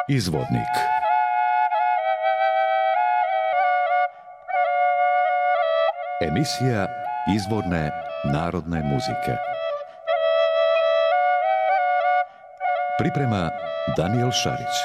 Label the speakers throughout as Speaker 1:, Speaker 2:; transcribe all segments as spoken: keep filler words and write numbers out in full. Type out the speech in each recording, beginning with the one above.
Speaker 1: Izvornik. Emisija izvorne narodne muzike. Priprema Danijel Šarić.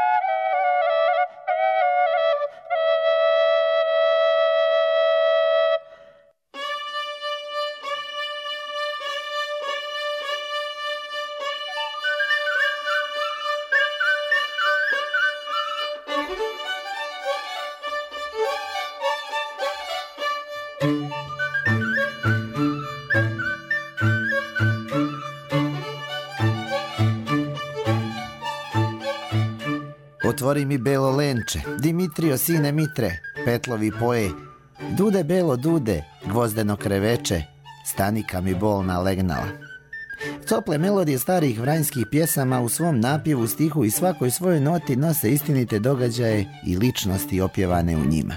Speaker 2: Otvori mi belo lenče, Dimitrio sine Mitre, petlovi poje. Dude belo dude, gvozdeno kreveče, stanika mi bolna legnala. Tople melodije starih vranjskih pjesama u svom napjevu, stihu i svakoj svojoj noti nose istinite događaje i ličnosti opjevane u njima.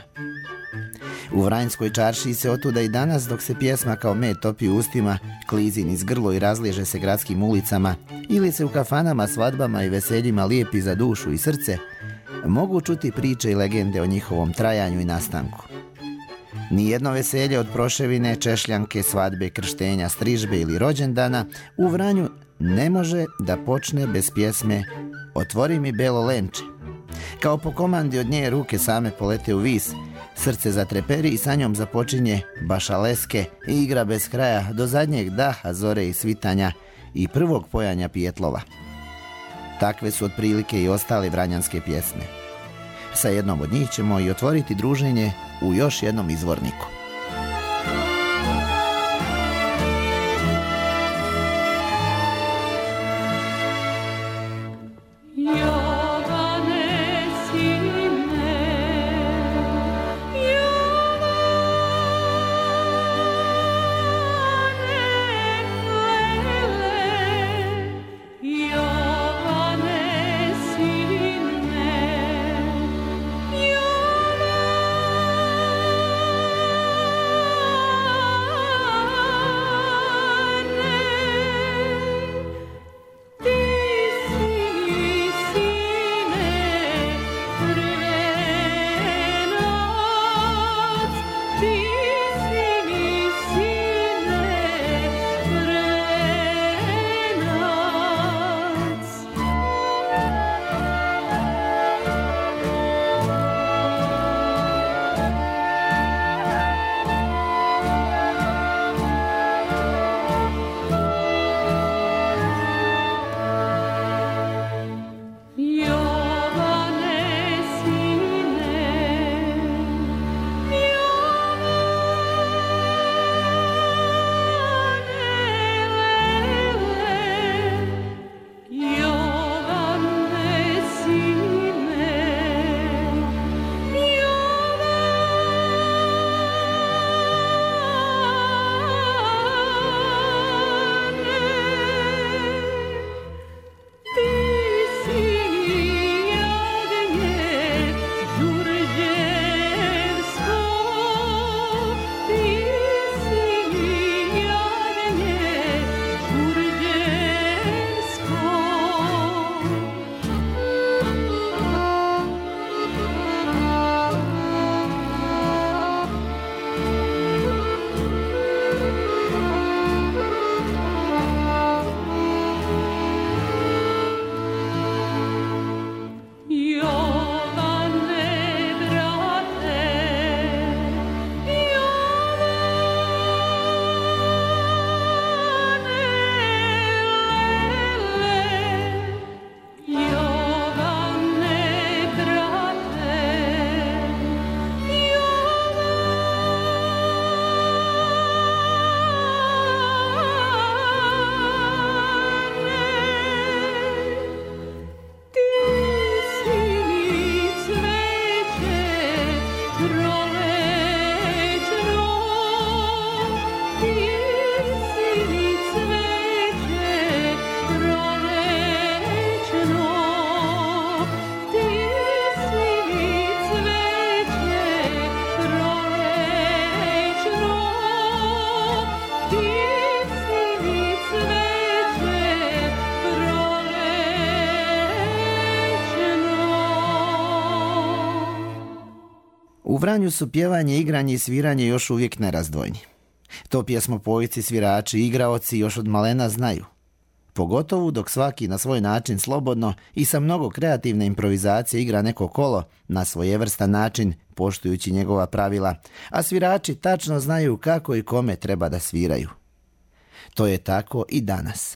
Speaker 2: U Vranjskoj čaršiji se otuda i danas, dok se pjesma kao med topi u ustima, klizi niz grlo i razliježe se gradskim ulicama, ili se u kafanama, svadbama i veseljima lijepi za dušu i srce, mogu čuti priče i legende o njihovom trajanju i nastanku. Nijedno veselje od proševine, češljanke, svadbe, krštenja, strižbe ili rođendana u Vranju ne može da počne bez pjesme Otvori mi belo lenče. Kao po komandi od nje ruke same polete u vis, srce zatreperi i sa njom započinje bašaleske i igra bez kraja do zadnjeg daha zore i svitanja i prvog pojanja pijetlova. Takve su otprilike i ostale vranjanske pjesme. Sa jednom od njih ćemo i otvoriti druženje u još jednom izvorniku.
Speaker 3: Jovane,
Speaker 2: U Vranju su pjevanje, igranje i sviranje još uvijek nerazdvojni. To pjesmopojci, svirači i igraoci još od malena znaju. Pogotovo dok svaki na svoj način slobodno i sa mnogo kreativne improvizacije igra neko kolo na svojevrstan način, poštujući njegova pravila, a svirači tačno znaju kako i kome treba da sviraju. To je tako i danas.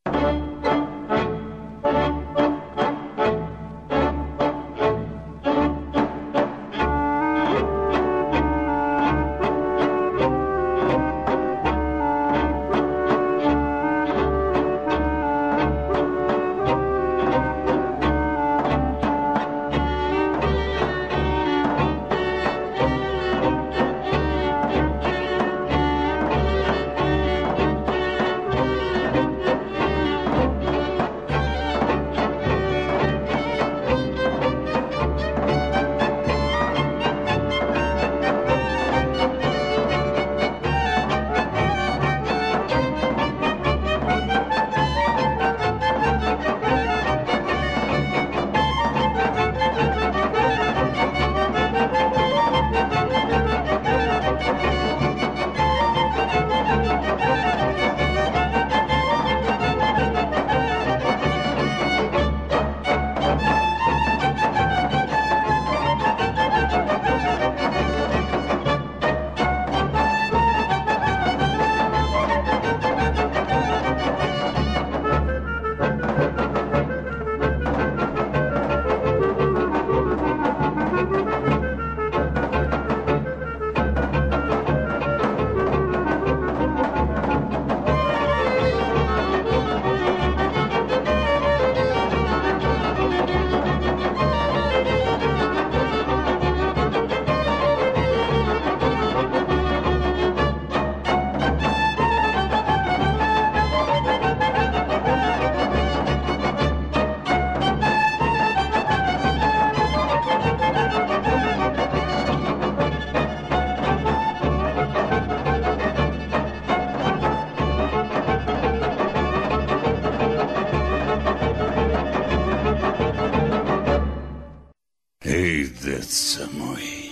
Speaker 3: Deca moji,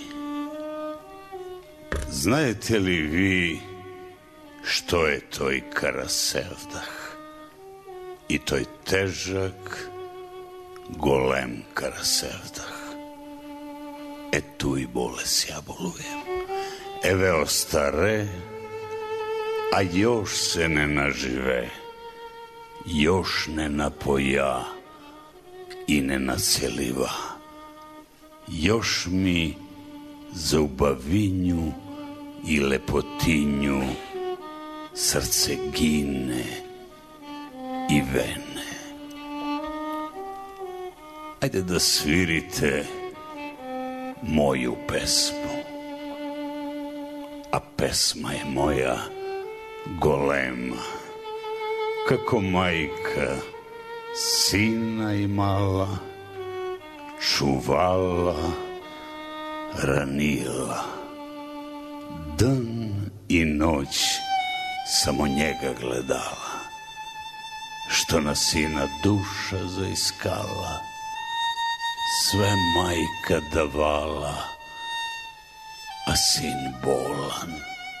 Speaker 3: znajete li vi što je toj karasevdah? I toj težak, golem karasevdah. E tu i boles ja bolujem. Eve ostare, a još se ne nažive, još ne napoja i ne naceliva. Još mi za ubavinju i lepotinju srce gine i vene. Ajde da svirite moju pesmu, a pesma je moja golema, kako majka sina imala, čuvala, ranila. Dan i noć samo njega gledala, što na sina duša zaiskala, sve majka davala, a sin bolan.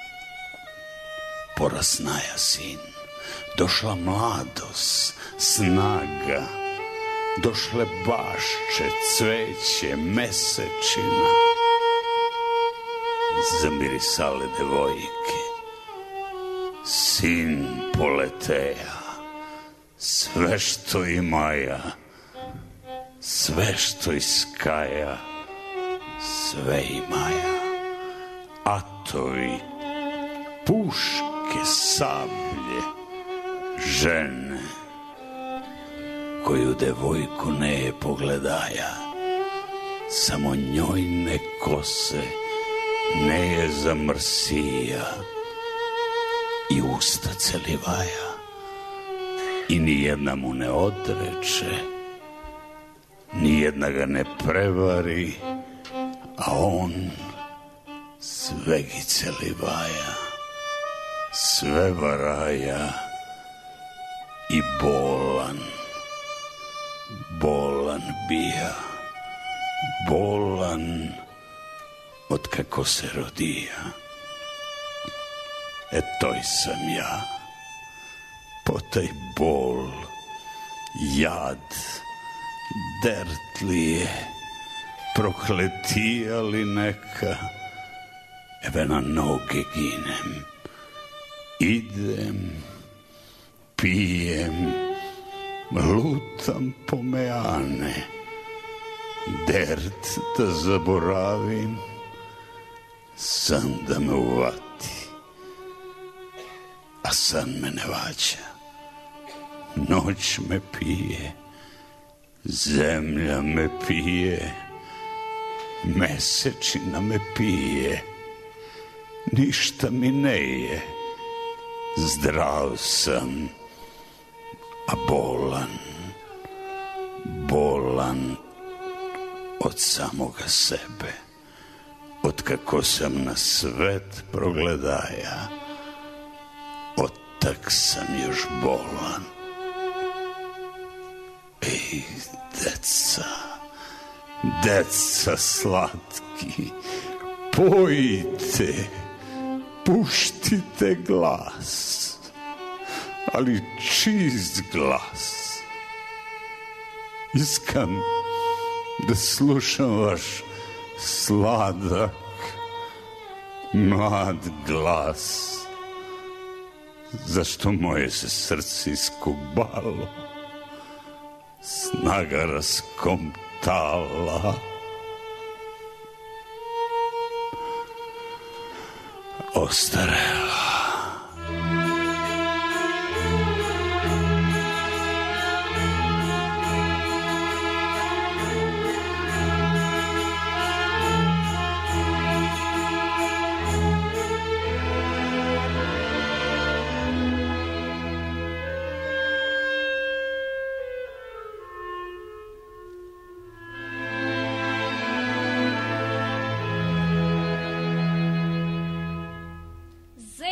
Speaker 3: Porasnaja sin, došla mladost, snaga, došle bašče, cveće, mesečina, zamirisale devojke, sin poleteja, sve što imaja, sve što iskaja, sve imaja, atovi, puške, sablje, žene, koju devojku ne je pogledaja, samo njoj ne kose, ne je zamrsija i usta celivaja, i nijedna mu ne odreče, nijedna ga ne prevari, a on sve gi celivaja, sve varaja i bolan, bolan bija, bolan od kako se rodija. E toj sam ja, po taj bol, jad, dertlije, prokletijali neka, eve na noge ginem, idem, pijem, lutam po meane, dert da zaboravim, san da me uvati, a san me ne vaća, noć me pije, zemlja me pije, mesečina me pije, ništa mi ne je, zdrav sam, a bolan, bolan od samoga sebe, od kako sam na svet progledaja, od tak sam još bolan. Ej, deca, deca slatki, pojite, puštite glas, ali čist glas. Iskam da slušam vaš sladak, mlad glas, zašto moje se srce iskubalo, snaga raskomtala. Ostarela.
Speaker 4: Z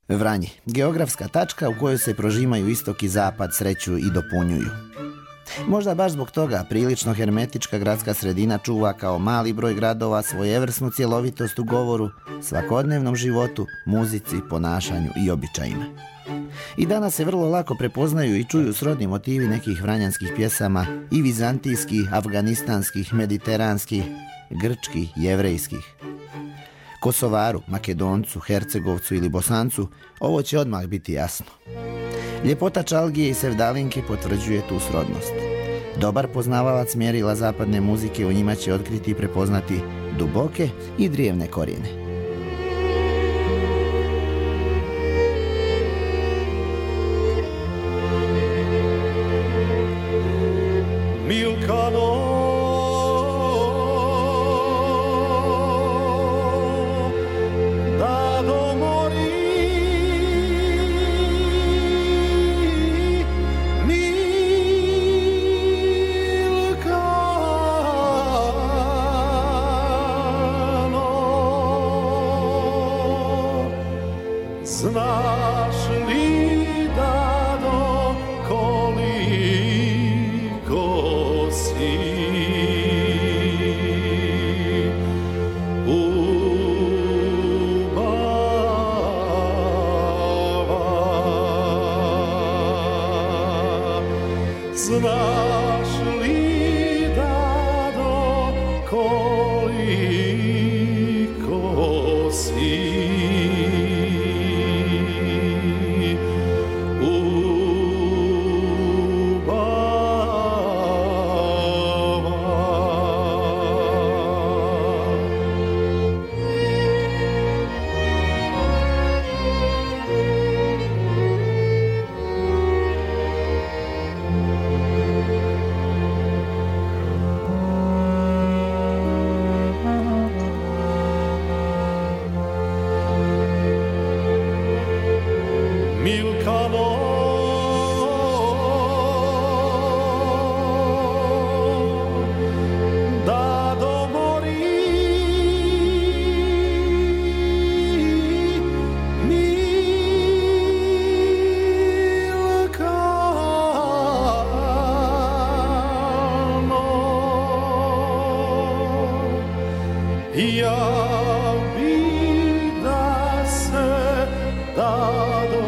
Speaker 2: Vranje, geografska tačka u kojoj se prožimaju istok i zapad, sreću i dopunjuju. Možda baš zbog toga prilično hermetička gradska sredina čuva kao mali broj gradova svojevrsnu cjelovitost u govoru, svakodnevnom životu, muzici, ponašanju i običajima. I danas se vrlo lako prepoznaju i čuju srodni motivi nekih vranjanskih pjesama i vizantijskih, afganistanskih, mediteranskih, grčkih, jevrejskih. Kosovaru, Makedoncu, Hercegovcu ili Bosancu ovo će odmah biti jasno. Ljepota Čalgije i Sevdalinke potvrđuje tu srodnost. Dobar poznavalac mjerila zapadne muzike u njima će otkriti i prepoznati duboke i drijevne korijene.
Speaker 4: Milkano, da do mori, Milkano, znaš li da do koliko si ubava, znaš li da do koliko si Milkano, da do mori, Milkano, ja bi da se dado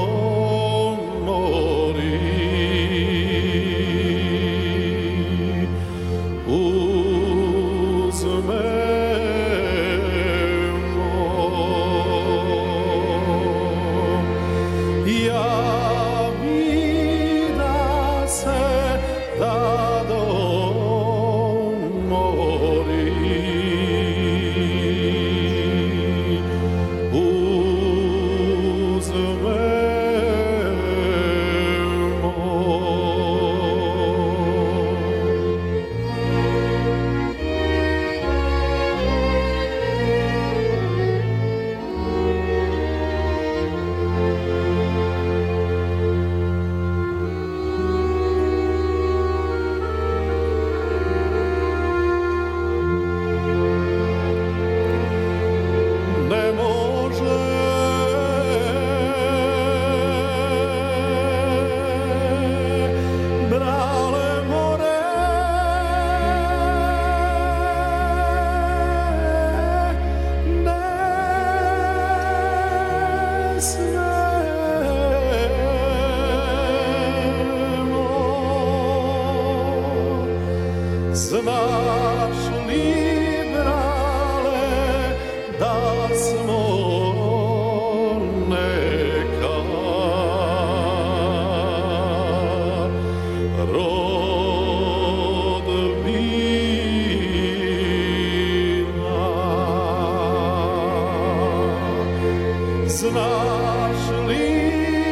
Speaker 4: znaš li, brale, da smo neka rodbina? Znaš li,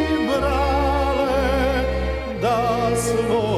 Speaker 4: brale, da smo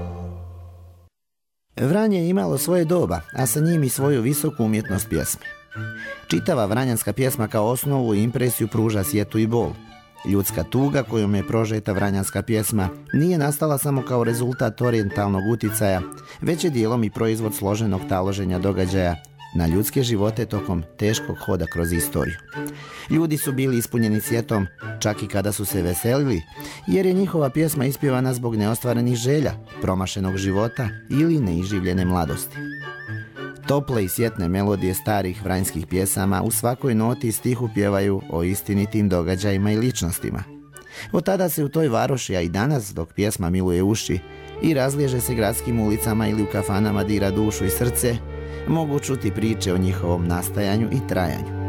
Speaker 2: Vranje je imalo svoje doba, a sa njim i svoju visoku umjetnost pjesme. Čitava vranjanska pjesma kao osnovu i impresiju pruža sjetu i bol. Ljudska tuga kojom je prožeta vranjanska pjesma nije nastala samo kao rezultat orijentalnog uticaja, već je dijelom i proizvod složenog taloženja događaja na ljudske živote tokom teškog hoda kroz istoriju. Ljudi su bili ispunjeni sjetom čak i kada su se veselili, jer je njihova pjesma ispjevana zbog neostvarenih želja, promašenog života ili neiživljene mladosti. Tople i sjetne melodije starih vranjskih pjesama u svakoj noti i stihu pjevaju o istinitim događajima i ličnostima. Od tada se u toj varoši, a i danas dok pjesma miluje uši i razliježe se gradskim ulicama ili u kafanama dira dušu i srce, mogu čuti priče o njihovom nastajanju i trajanju.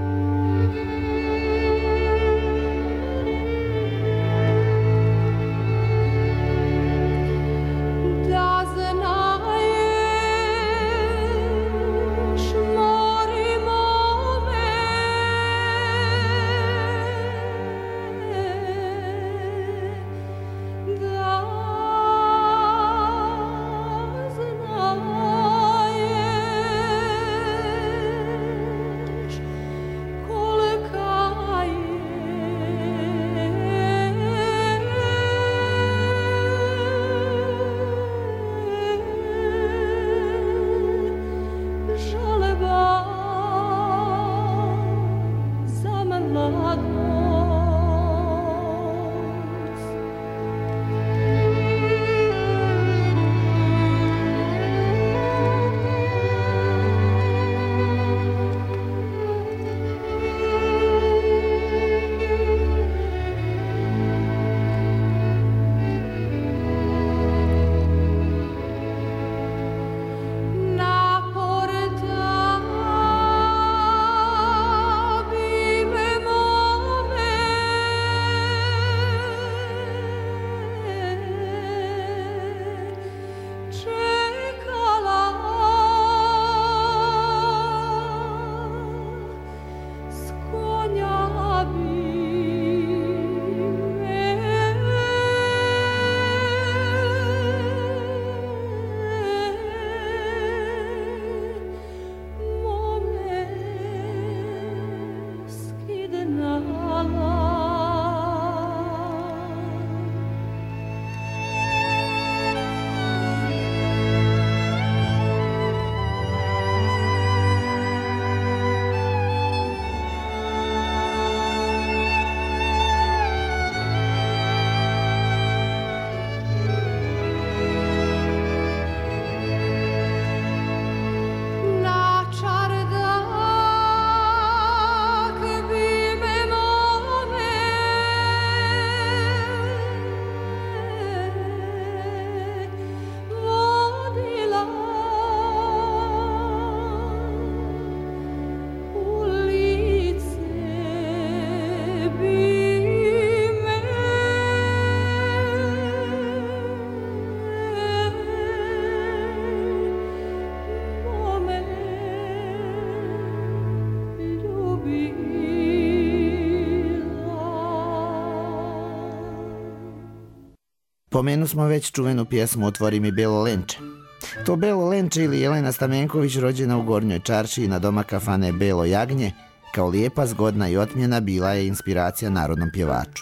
Speaker 2: Pomenu smo već čuvenu pjesmu Otvori mi Belo lenče. To Belo lenče ili Jelena Stamenković, rođena u Gornjoj Čaršiji na doma kafane Belo jagnje, kao lijepa, zgodna i otmjena bila je inspiracija narodnom pjevaču.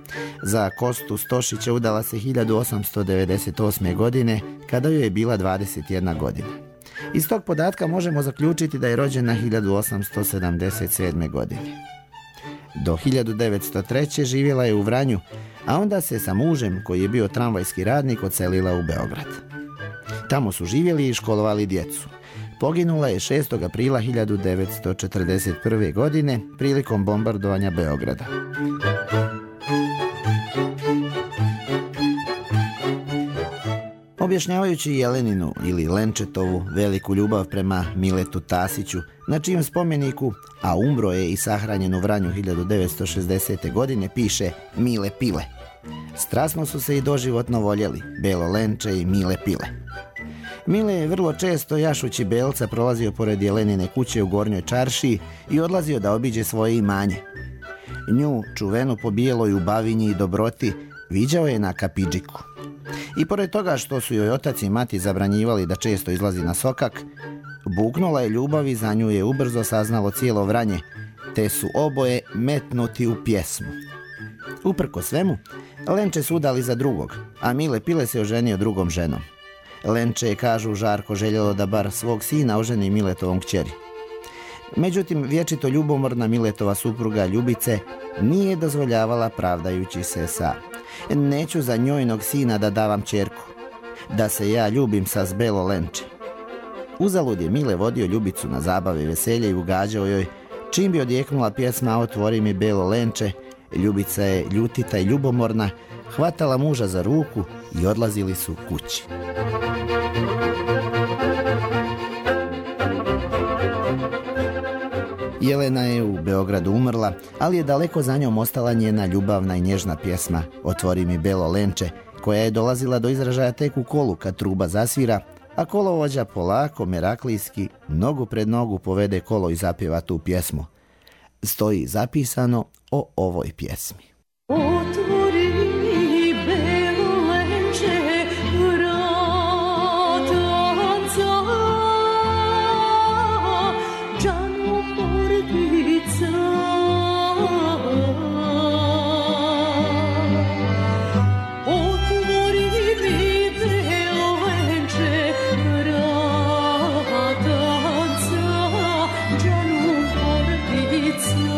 Speaker 2: Za Kostu Stošića udala se hiljadu osamsto devedeset osme. godine, kada joj je bila dvadeset jedna godina. Iz tog podatka možemo zaključiti da je rođena hiljadu osamsto sedamdeset sedme. godine. Do hiljadu devetsto treće. živjela je u Vranju, a onda se sa mužem, koji je bio tramvajski radnik, odselila u Beograd. Tamo su živjeli i školovali djecu. Poginula je šestog aprila hiljadu devetsto četrdeset prve. godine prilikom bombardovanja Beograda. Objašnjavajući Jeleninu ili Lenčetovu veliku ljubav prema Miletu Tasiću, na čijem spomeniku, a umro je i sahranjen u Vranju hiljadu devetsto šezdesete. godine, piše Mile Pile. Strasno su se i doživotno voljeli, Belo lenče i Mile Pile. Mile je vrlo često, jašući belca, prolazio pored Jelenine kuće u Gornjoj Čaršiji i odlazio da obiđe svoje imanje. Nju, čuvenu po bijeloj ubavinji i dobroti, viđao je na kapidžiku. I pored toga što su joj otac i mati zabranjivali da često izlazi na sokak, Buknula je ljubav i za nju je ubrzo saznalo cijelo Vranje, te su oboje metnuti u pjesmu. Uprko svemu, Lenče su udali za drugog, a Mile Pile se oženio drugom ženom. Lenče je, kažu, žarko željelo da bar svog sina oženi Miletovom kćeri. Međutim, vječito ljubomorna Miletova supruga Ljubice nije dozvoljavala, pravdajući se sa: neću za njojnog sina da davam ćerku, da se ja ljubim sa zbelo Lenče. Uzalud je Mile vodio Ljubicu na zabave i veselje i ugađao joj, čim bi odjeknula pjesma Otvori mi belo Lenče, Ljubica je ljutita i ljubomorna hvatala muža za ruku i odlazili su kući. Jelena je u Beogradu umrla, ali je daleko za njom ostala njena ljubavna i nježna pjesma Otvori mi belo Lenče, koja je dolazila do izražaja tek u kolu kad truba zasvira, a kolovođa polako, meraklijski, nogu pred nogu povede kolo i zapjeva tu pjesmu. Stoji zapisano o ovoj pjesmi.
Speaker 5: Otvori mi belo Lenče, vratanca, džanu portica. Otvori mi belo Lenče, vratanca, džanu portica.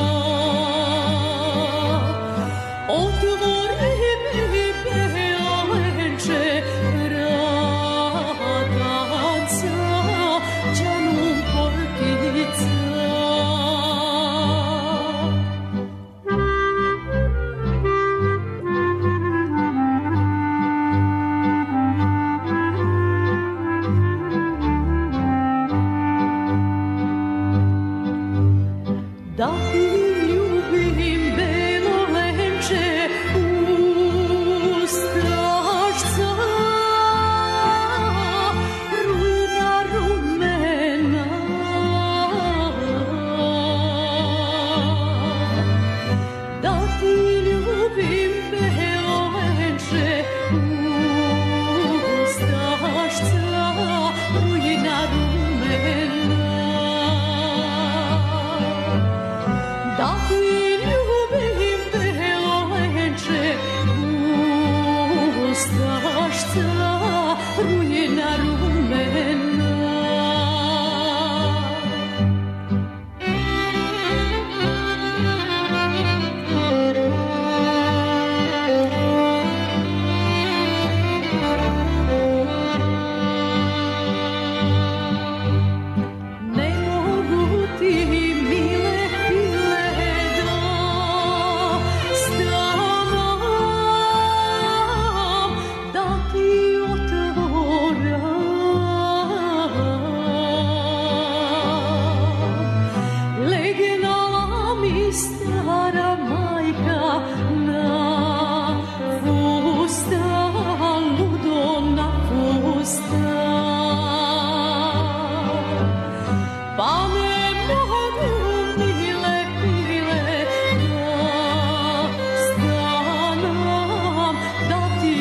Speaker 5: Da ti ljubim belo Lenče, ustašca, rujna rumena. Da ti ljubim belo Lenče, ustašca, rujna rumena. Da ti ljubim belo Lenče, ustašca, rujna rumena. Ne mogu ti, Mile Pile, da stavam, da ti otvoram. Legnala mi stara majka na fustan, ludo na fustan. Pa ne mogu, Mile Pile, da stanem, da ti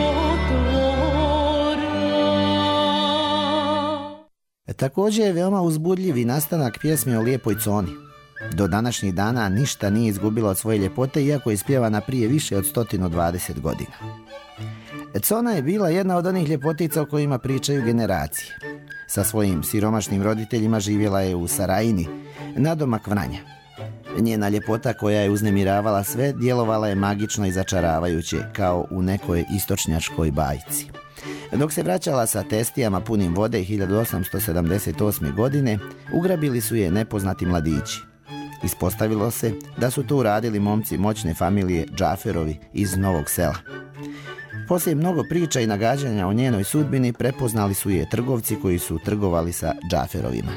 Speaker 5: otvoram.
Speaker 2: Također je veoma uzbudljiv i nastanak pjesme o lijepoj Coni. Do današnjih dana ništa nije izgubila od svoje ljepote, iako je ispjevana prije više od sto dvadeset godina. Cona je bila jedna od onih ljepotica o kojima pričaju generacije. Sa svojim siromašnim roditeljima živjela je u Sarajini, nadomak Vranja. Njena ljepota, koja je uznemiravala sve, djelovala je magično i začaravajuće, kao u nekoj istočnjačkoj bajci. Dok se vraćala sa testijama punim vode hiljadu osamsto sedamdeset osme. godine, ugrabili su je nepoznati mladići. Ispostavilo se da su to uradili momci moćne familije Džaferovi iz Novog Sela. Poslije mnogo priča i nagađanja o njenoj sudbini, prepoznali su je trgovci koji su trgovali sa Džaferovima.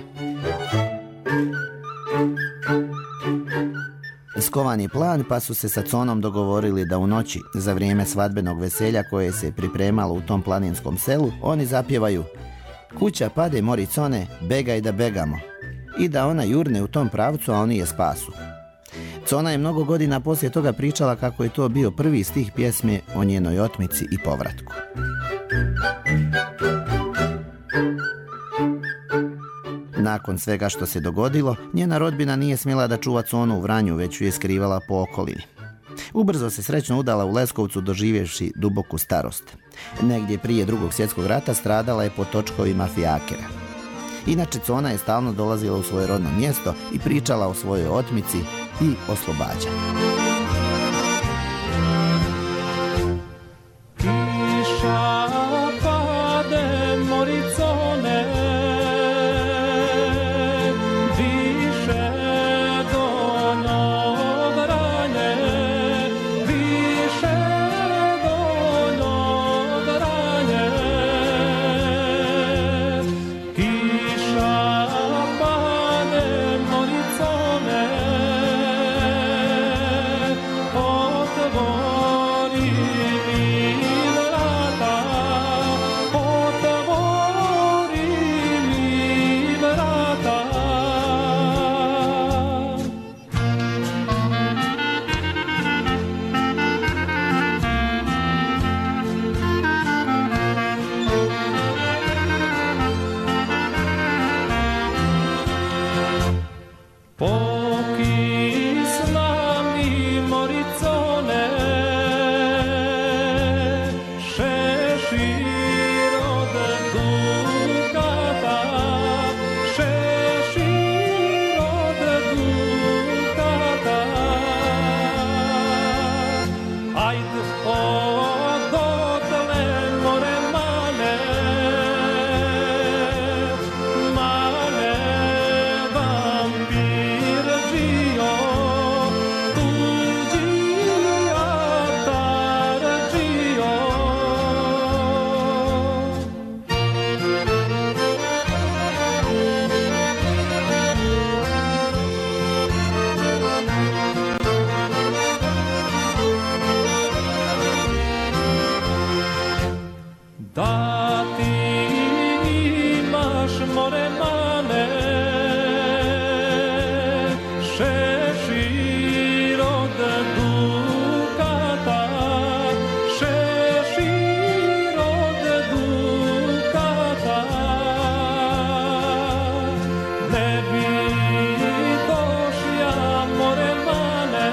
Speaker 2: Skovan je plan, pa su se sa Conom dogovorili da u noći, za vrijeme svadbenog veselja koje se pripremalo u tom planinskom selu, oni zapjevaju Kuća pade mori Cone, begaj da begamo, i da ona jurne u tom pravcu, a oni je spasu. Cona je mnogo godina poslije toga pričala kako je to bio prvi stih pjesme o njenoj otmici i povratku. Nakon svega što se dogodilo, njena rodbina nije smjela da čuva conu u Vranju, već ju je skrivala po okolini. Ubrzo se srećno udala u Leskovcu, doživjevši duboku starost. Negdje prije drugog svjetskog rata stradala je pod točkovima fijakera. Inače, Cona je stalno dolazila u svoje rodno mjesto i pričala o svojoj otmici i oslobađanju.
Speaker 4: Kiša pade, Moricone, više do Novranje, više do Novranje. Kiša pade, Moricone, otvori mi vrata, otvori mi vrata. Pokisla mi Moricone, šešir od dukata, šešir od dukata. Ajde odotle, more mane, mane vampir džio, tuđi atar džio. Da ti imaš, more mane, šešir od dukata, šešir od dukata. Ne bi došla, more mane,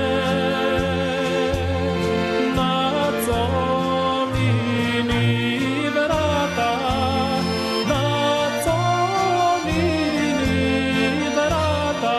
Speaker 4: na Conini vrata, na Conini vrata.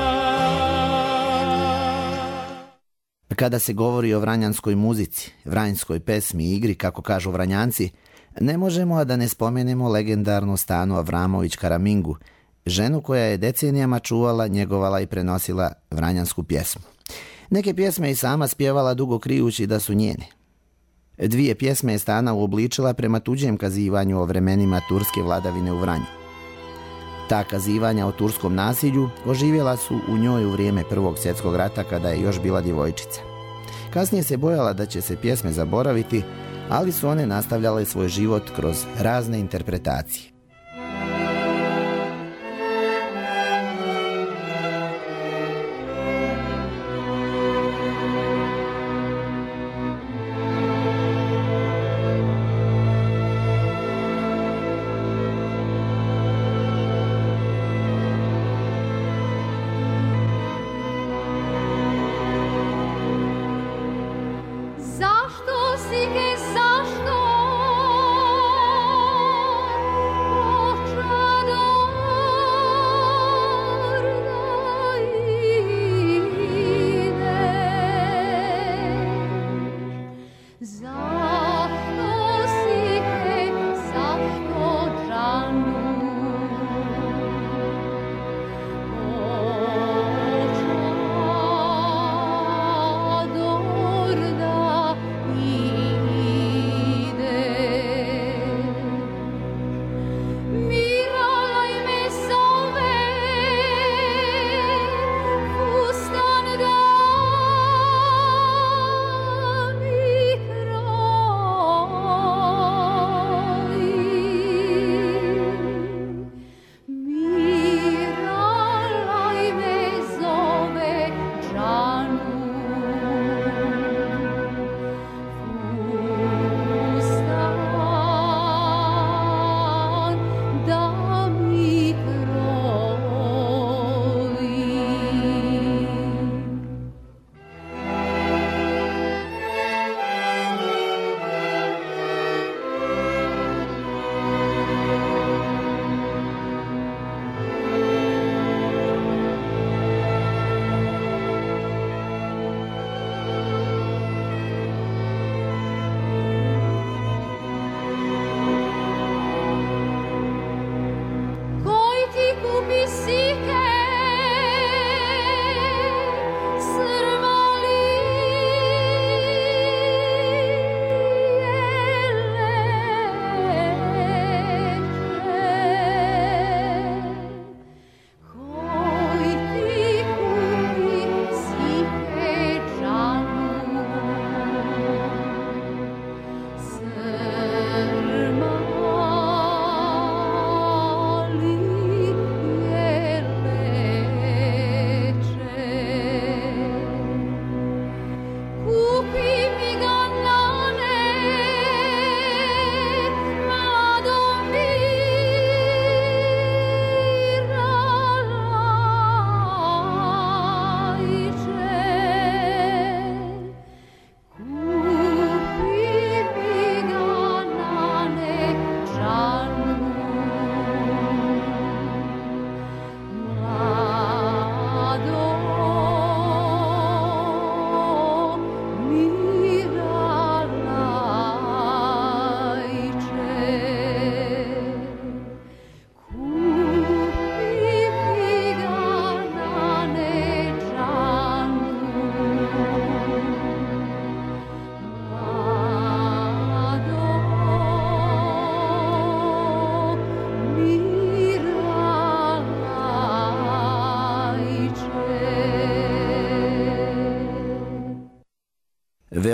Speaker 2: Kada se govori o vranjanskoj muzici, vranjskoj pesmi i igri, kako kažu Vranjanci, ne možemo a da ne spomenemo legendarnu Stanu Avramović Karamingu, ženu koja je decenijama čuvala, njegovala i prenosila vranjansku pjesmu. Neke pjesme i sama spjevala dugo krijući da su njene. Dvije pjesme je Stana uobličila prema tuđem kazivanju o vremenima turske vladavine u Vranju. Ta kazivanja o turskom nasilju oživjela su u njoj u vrijeme Prvog svjetskog rata, kada je još bila djevojčica. Kasnije se bojala da će se pjesme zaboraviti, ali su one nastavljale svoj život kroz razne interpretacije.
Speaker 5: Zašto si ge, zašto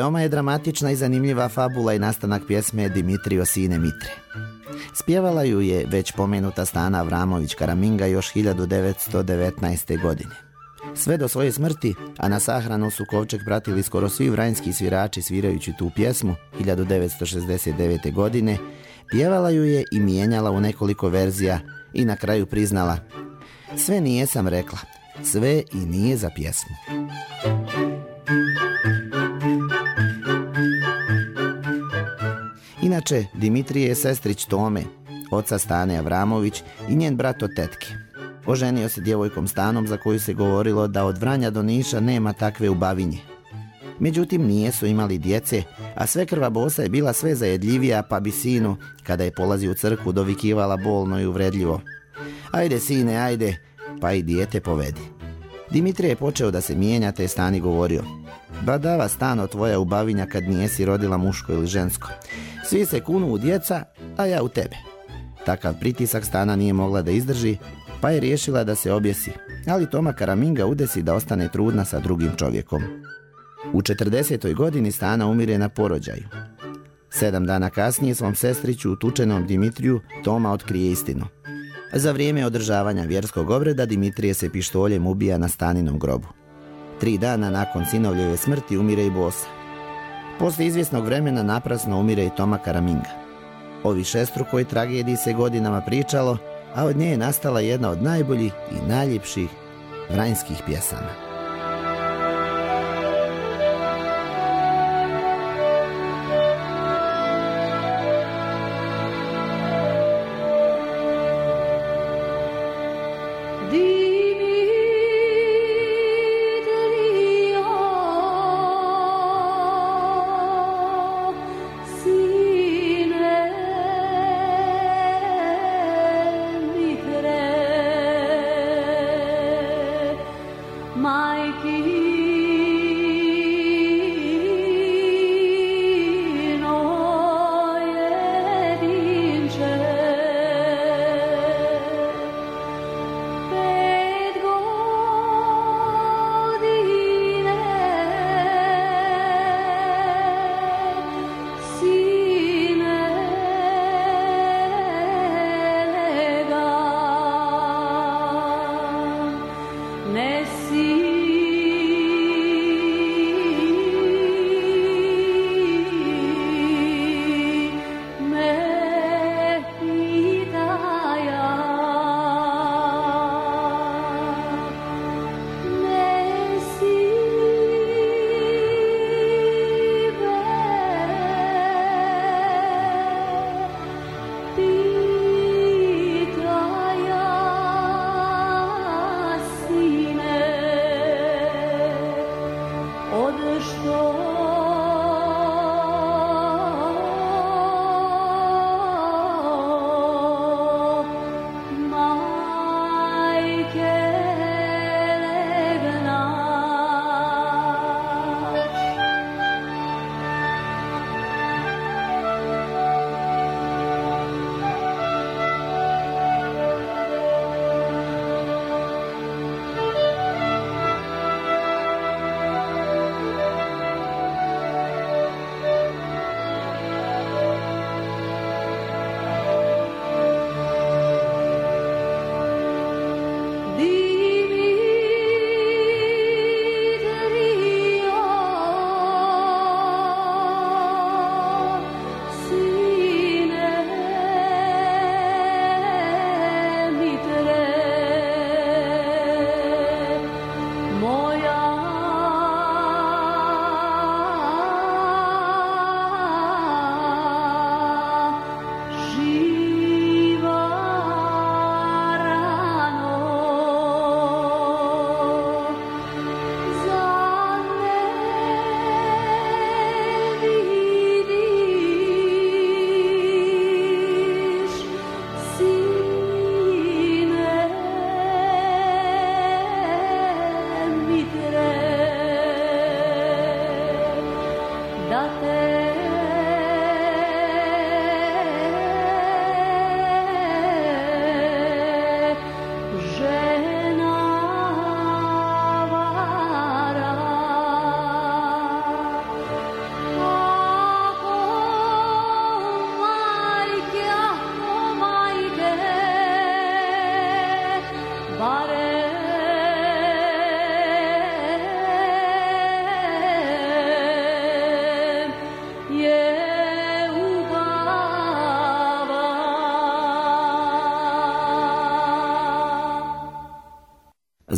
Speaker 2: Veoma je dramatična i zanimljiva fabula i nastanak pjesme Dimitrio sine Mitre. Spjevala ju je već pomenuta Stana Avramović Karaminga još hiljadu devetsto devetnaeste. godine. Sve do svoje smrti, a na sahranu su kovčeg pratili skoro svi vranjski svirači svirajući tu pjesmu hiljadu devetsto šezdeset devete. godine, pjevala ju je i mijenjala u nekoliko verzija i na kraju priznala: sve nije sam rekla, sve i nije za pjesmu. Inače, Dimitrije je sestrić Tome, oca Stane Avramović, i njen brat od tetke. Oženio se djevojkom Stanom za koju se govorilo da od Vranja do Niša nema takve ubavinje. Međutim, nijesu imali djece, a svekrva Bosa je bila sve zajedljivija, pa bi sinu, kada je polazio u crkvu, dovikivala bolno i uvredljivo: ajde sine, ajde, pa i dijete povedi. Dimitrije je počeo da se mijenja, te je Stani govorio: badava Stano tvoja ubavinja kad nijesi rodila muško ili žensko. Svi se kunu u djeca, a ja u tebe. Takav pritisak Stana nije mogla da izdrži, pa je riješila da se objesi, ali Toma Karaminga udesi da ostane trudna sa drugim čovjekom. U četrdesetoj godini Stana umire na porođaju. Sedam dana kasnije svom sestriću, utučenom Dimitriju, Toma otkrije istinu. Za vrijeme održavanja vjerskog obreda Dimitrije se pištoljem ubija na Staninom grobu. Tri dana nakon sinovljeve smrti umire i Bosa. Poslije izvjesnog vremena naprasno umire i Toma Karaminga. O višestrukoj tragediji se godinama pričalo, a od nje je nastala jedna od najboljih i najljepših vranjskih pjesama.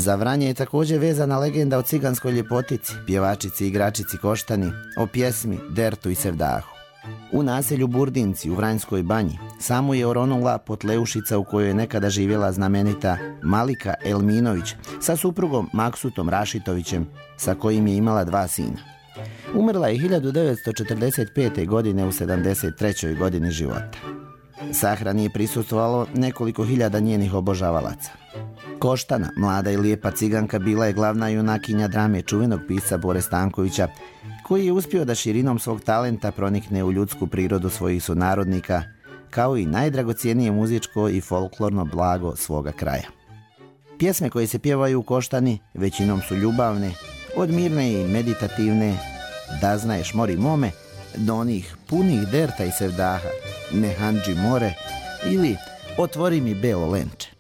Speaker 2: Za Vranje je također vezana legenda o ciganskoj ljepotici, pjevačici i igračici Koštani, o pjesmi, dertu i sevdahu. U naselju Burdinci u Vranjskoj banji samo je oronula Potleušica u kojoj je nekada živjela znamenita Malika Elminović sa suprugom Maksutom Rašitovićem, sa kojim je imala dva sina. Umrla je hiljadu devetsto četrdeset pete. godine u sedamdeset trećoj godini života. Sahrani je prisustvovalo nekoliko hiljada njenih obožavalaca. Koštana, mlada i lijepa ciganka, bila je glavna junakinja drame čuvenog pisca Bore Stankovića, koji je uspio da širinom svog talenta pronikne u ljudsku prirodu svojih sunarodnika, kao i najdragocijenije muzičko i folklorno blago svoga kraja. Pjesme koje se pjevaju u Koštani većinom su ljubavne, od mirne i meditativne Da znaješ mori mome, do onih punih derta i sevdaha, Ne handži more ili Otvori mi belo lenče.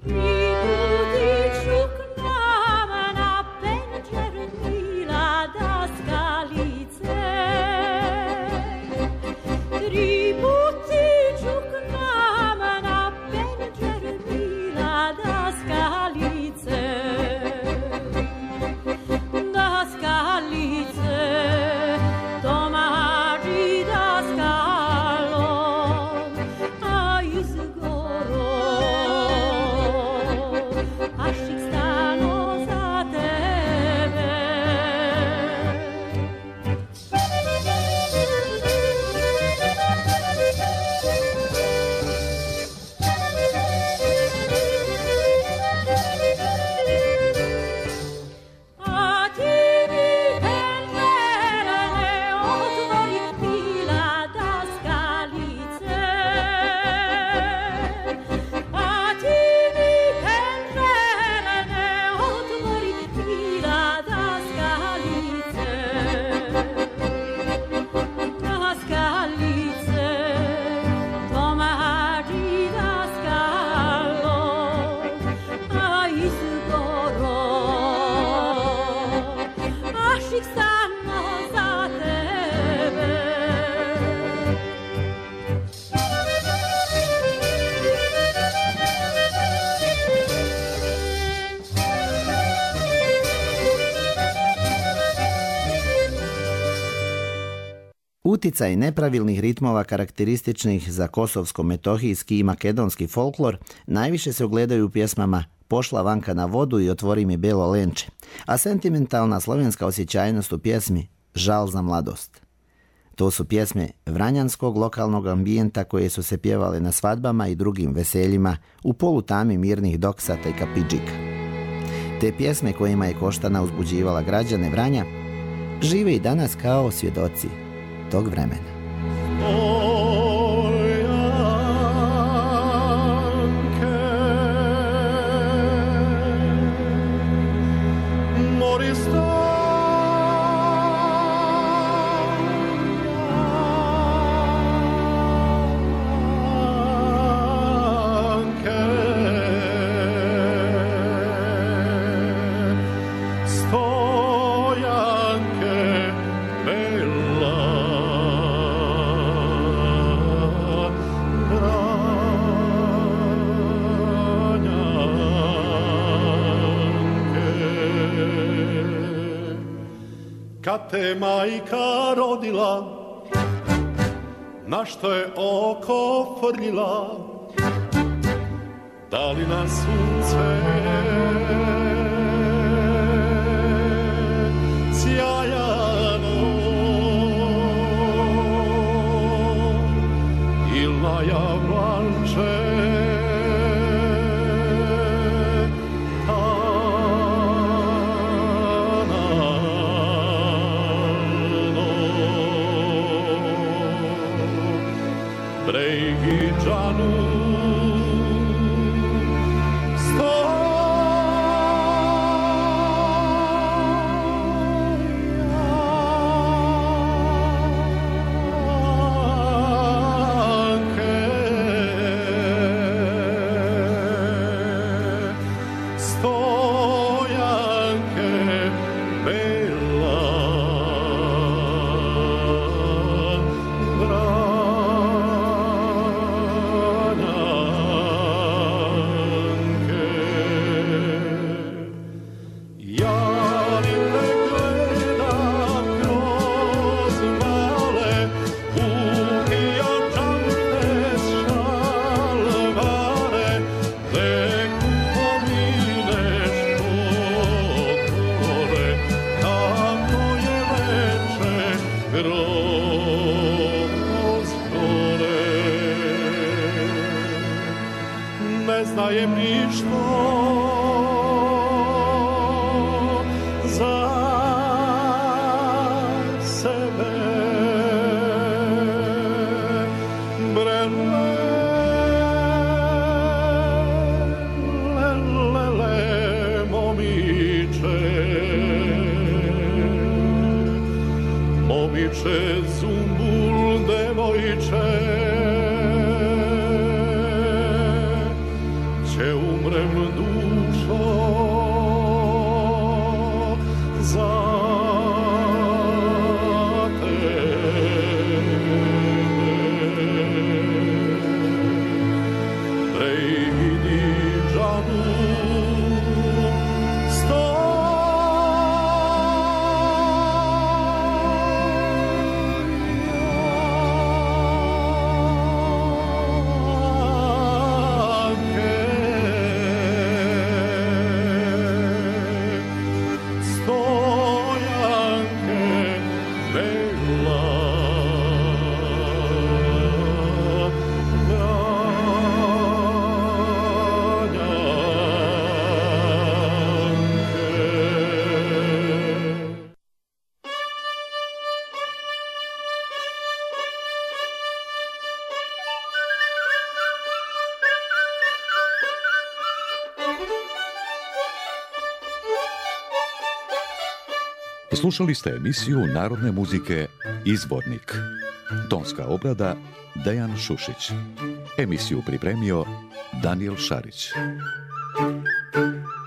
Speaker 2: Uticaj nepravilnih ritmova karakterističnih za kosovsko-metohijski i makedonski folklor najviše se ogledaju u pjesmama Pošla vanka na vodu i Otvori mi belo lenče, a sentimentalna slovenska osjećajnost u pjesmi Žal za mladost. To su pjesme vranjanskog lokalnog ambijenta koje su se pjevale na svadbama i drugim veseljima u polutami mirnih doksata i kapidžika. Te pjesme kojima je Koštana uzbuđivala građane Vranja žive i danas kao svjedoci tog vremena.
Speaker 4: Kad te majka rodila, na što je oko frljila, da li na sunce sjajano il na javlanče Bregiđanu stoja viče zumbul devojče, će umrem dušo za
Speaker 1: Slušali ste emisiju narodne muzike Izvornik. Tonska obrada Dejan Šušić. Emisiju pripremio Danijel Šarić.